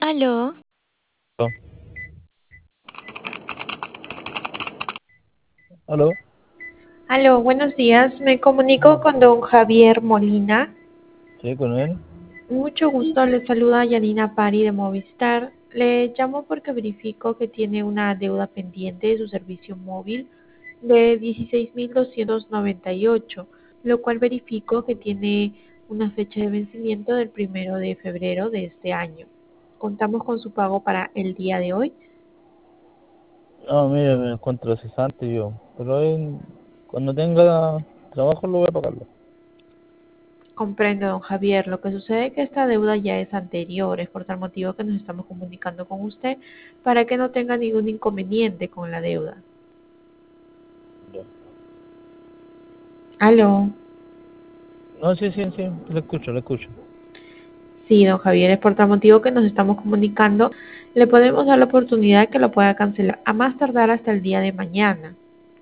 Aló, Oh, ¿aló? Aló, buenos días. Me comunico con don Javier Molina. Sí, con él. Mucho gusto, le saluda Yanina Pari de Movistar. Le llamo porque verifico que tiene una deuda pendiente de su servicio móvil de 16.298, lo cual verifico que tiene una fecha de vencimiento del 1 de febrero de este año. Contamos con su pago para el día de hoy. No, mire, me encuentro cesante yo. Pero cuando tenga trabajo lo voy a pagarlo. Comprendo, don Javier. Lo que sucede es que esta deuda ya es anterior, es por tal motivo que nos estamos comunicando con usted para que no tenga ningún inconveniente con la deuda. Ya. Aló. No, sí, sí, sí, lo escucho, lo escucho. Sí, don Javier, es por tal motivo que nos estamos comunicando. Le podemos dar la oportunidad de que lo pueda cancelar a más tardar hasta el día de mañana.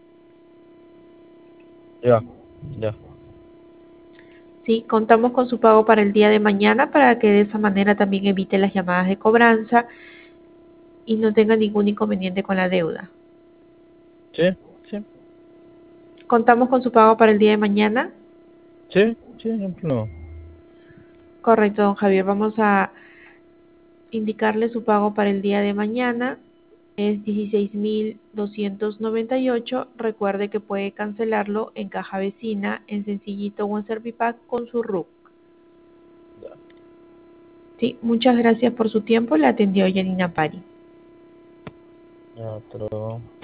Ya, ya. Sí, contamos con su pago para el día de mañana para que de esa manera también evite las llamadas de cobranza y no tenga ningún inconveniente con la deuda. Sí, sí, Contamos con su pago para el día de mañana. sí, sí, no hay problema. Correcto, don Javier. Vamos a indicarle su pago para el día de mañana. Es 16.298. Recuerde que puede cancelarlo en caja vecina, en Sencillito o en Servipack con su RUC. Ya, Sí, muchas gracias por su tiempo. Le atendió Yanina Pari. ya, pero